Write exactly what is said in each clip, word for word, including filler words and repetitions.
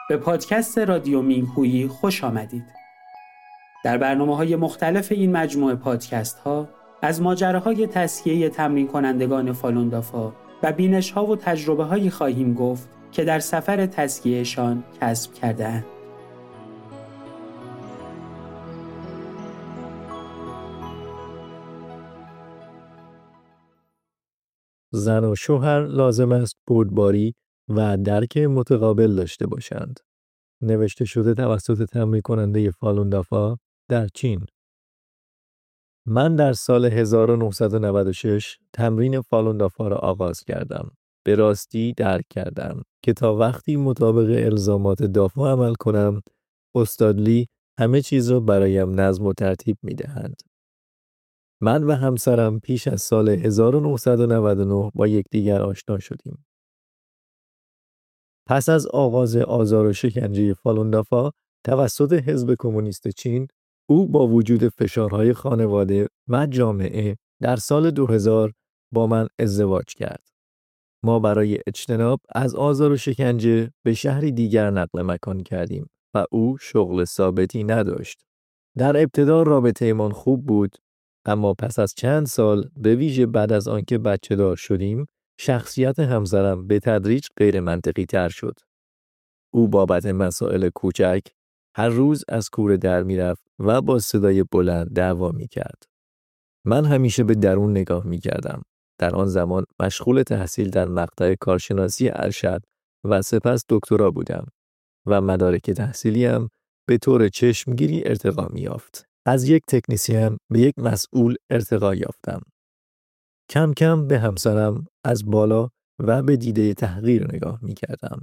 به پادکست رادیو مینگهویی خوش آمدید. در برنامه‌های مختلف این مجموعه پادکست‌ها از ماجراهای تسکیه تمرین کنندگان فالون دافا و بینش‌ها و تجربه‌هایی خواهیم گفت که در سفر تسکیه‌شان کسب کرده‌اند. زن و شوهر لازم است بردباری و درک متقابل داشته باشند. نوشته شده توسط تمرین کننده فالون دافا در چین. من در سال هزار و نهصد و نود و شش تمرین فالون دافا را آغاز کردم. به راستی درک کردم که تا وقتی مطابق الزامات دافا عمل کنم، استاد لی همه چیز را برایم نظم و ترتیب می دهند. من و همسرم پیش از سال هزار و نهصد و نود و نه با یکدیگر آشنا شدیم. پس از آغاز آزار و شکنجه فالون دافا توسط حزب کمونیست چین، او با وجود فشارهای خانواده و جامعه در سال دو هزار با من ازدواج کرد. ما برای اجتناب از آزار و شکنجه به شهری دیگر نقل مکان کردیم و او شغل ثابتی نداشت. در ابتدا رابطه ایمان خوب بود، اما پس از چند سال به ویژه بعد از آنکه بچه دار شدیم، شخصیت همسرم به تدریج غیر منطقی تر شد. او بابت مسائل کوچک هر روز از کوره در می رفت و با صدای بلند دعوا می کرد. من همیشه به درون نگاه می کردم. در آن زمان مشغول تحصیل در مقطع کارشناسی ارشد و سپس دکترا بودم و مدارک تحصیلیم به طور چشمگیری ارتقا می یافت. از یک تکنیسین به یک مسئول ارتقا یافتم. کم کم به همسرم از بالا و به دیده تحقیر نگاه می کردم.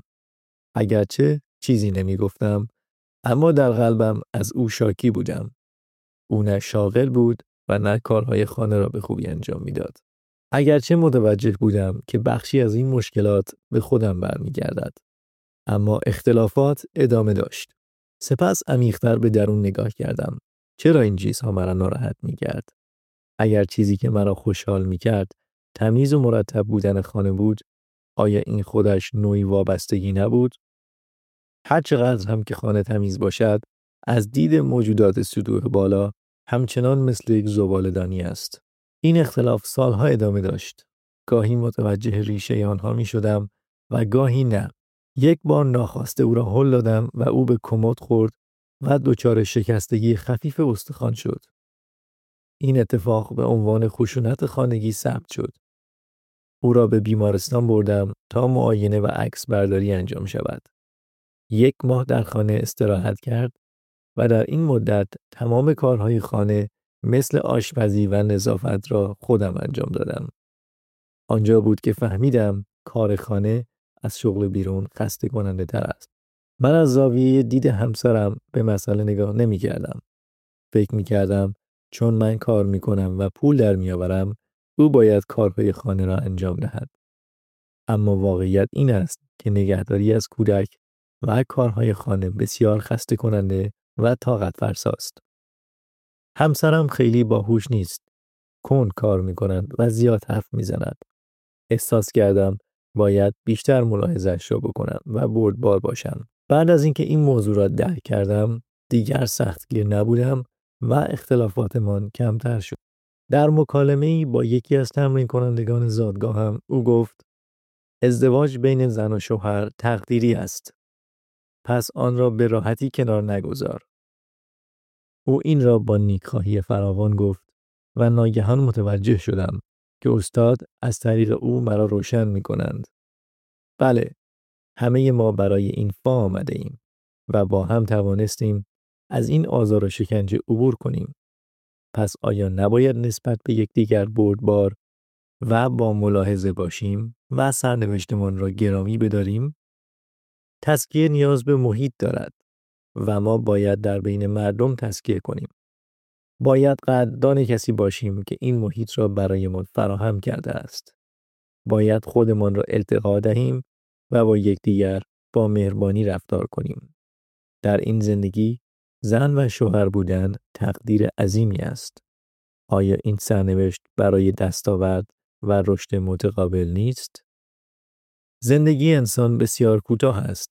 اگرچه چیزی نمی گفتم، اما در قلبم از او شاکی بودم. او نه شاغل بود و نه کارهای خانه را به خوبی انجام می داد. اگرچه متوجه بودم که بخشی از این مشکلات به خودم برمی گردد. اما اختلافات ادامه داشت. سپس عمیق‌تر به درون نگاه کردم. چرا این چیزها مرا ناراحت می کرد؟ اگر چیزی که مرا خوشحال می کرد تمیز و مرتب بودن خانه بود، آیا این خودش نوعی وابستگی نبود؟ هر چقدر هم که خانه تمیز باشد، از دید موجودات سطوح بالا همچنان مثل یک زباله‌دانی است. این اختلاف سالها ادامه داشت. گاهی متوجه ریشه آنها می شدم و گاهی نه. یک بار ناخواسته او را هل دادم و او به کمد خورد و دچار شکستگی خفیف استخوان شد. این اتفاق به عنوان خشونت خانگی ثبت شد. او را به بیمارستان بردم تا معاینه و عکس برداری انجام شود. یک ماه در خانه استراحت کرد و در این مدت تمام کارهای خانه مثل آشپزی و نظافت را خودم انجام دادم. آنجا بود که فهمیدم کار خانه از شغل بیرون خسته کننده تر است. من از زاویه دید همسرم به مسئله نگاه نمی کردم. فکر می کردم چون من کار می کنم و پول در می آورم، او باید کارهای خانه را انجام دهد. اما واقعیت این است که نگهداری از کودک و کارهای خانه بسیار خسته کننده و طاقت فرساست. همسرم خیلی باهوش نیست. کند کار می کند و زیاد حرف می زند. احساس کردم باید بیشتر ملاحظه‌اش را بکنم و بردبار باشم. بعد از اینکه این موضوع را درک کردم، دیگر سختگیر نبودم و اختلافاتمان کمتر شد. در مکالمه‌ای با یکی از تمرین کنندگان زادگاهم او گفت: ازدواج بین زن و شوهر تقدیری است. پس آن را به راحتی کنار نگذار. او این را با نیکخواهی فراوان گفت و ناگهان متوجه شدم که استاد از طریق او مرا روشن می کنند. بله، همه ما برای این فا آمده ایم و با هم توانستیم از این آزار و شکنجه عبور کنیم. پس آیا نباید نسبت به یکدیگر بردبار و با ملاحظه باشیم و سرنوشتمان را گرامی بداریم؟ تزکیه نیاز به محیط دارد و ما باید در بین مردم تزکیه کنیم. باید قدردان کسی باشیم که این محیط را برایمان فراهم کرده است. باید خودمان را التقا دهیم و با یکدیگر با مهربانی رفتار کنیم. در این زندگی زن و شوهر بودن تقدیر عظیمی است. آیا این سرنوشت برای دستاورد و رشد متقابل نیست؟ زندگی انسان بسیار کوتاه است.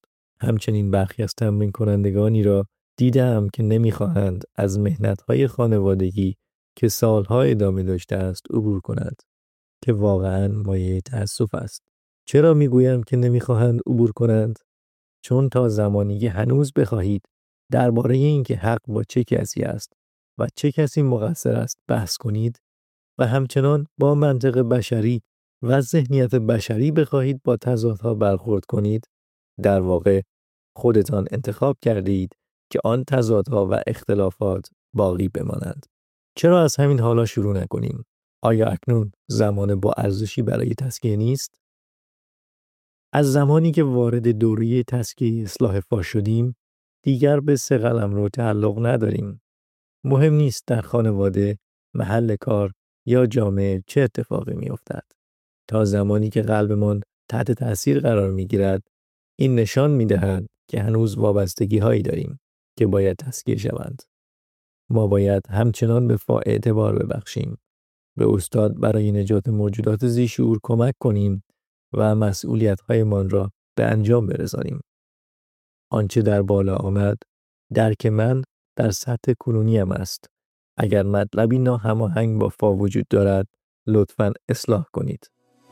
همچنین برخی از تمرین کنندگانی را دیدم که نمی‌خواهند از مهنت‌های خانوادگی که سالها ادامه داشته است عبور کنند، که واقعاً مایه تأسف است. چرا میگویم که نمی‌خواهند عبور کنند؟ چون تا زمانی که هنوز بخواهید درباره اینکه حق با چه کسی است و چه کسی مقصر است بحث کنید و همچنان با منطق بشری و ذهنیت بشری بخواهید با تضادها برخورد کنید، در واقع خودتان انتخاب کردید که آن تضادها و اختلافات باقی بمانند. چرا از همین حالا شروع نکنیم؟ آیا اکنون زمان با ارزشی برای تسکیه نیست؟ از زمانی که وارد دوره تسکیه اصلاح فاش شدیم، دیگر به سه قلمرو تعلق نداریم. مهم نیست در خانواده، محل کار یا جامعه چه اتفاقی می افتد. تا زمانی که قلبمان تحت تأثیر قرار می گیرد، این نشان می دهد که هنوز وابستگی هایی داریم که باید تسکیه شوند. ما باید همچنان به فا اعتبار ببخشیم. به استاد برای نجات موجودات ذی شعور کمک کنیم و مسئولیت‌هایمان را به انجام برسانیم. آنچه در بالا آمد، درک من در سطح کنونیم است. اگر مطلبی ناهماهنگ با فا وجود دارد، لطفاً اصلاح کنید.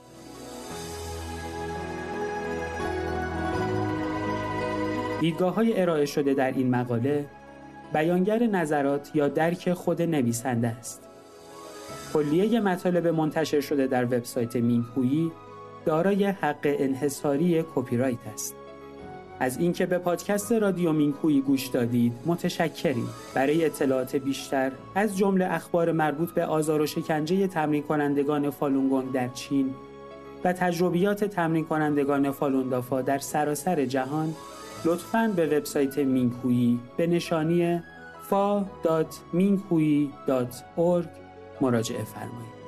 دیدگاه‌های ارائه شده در این مقاله بیانگر نظرات یا درک خود نویسنده است. کلیه مطالب منتشر شده در وبسایت مینگهویی دارای حق انحصاری کپی رایت است. از اینکه به پادکست رادیو مینگهویی گوش دادید متشکریم. برای اطلاعات بیشتر از جمله اخبار مربوط به آزار و شکنجه تمرین کنندگان فالون گونگ در چین و تجربیات تمرین کنندگان فالون دافا در سراسر جهان، لطفاً به وبسایت مینگهویی به نشانی فا دات مینگهویی دات اورگ مراجعه فرمایید.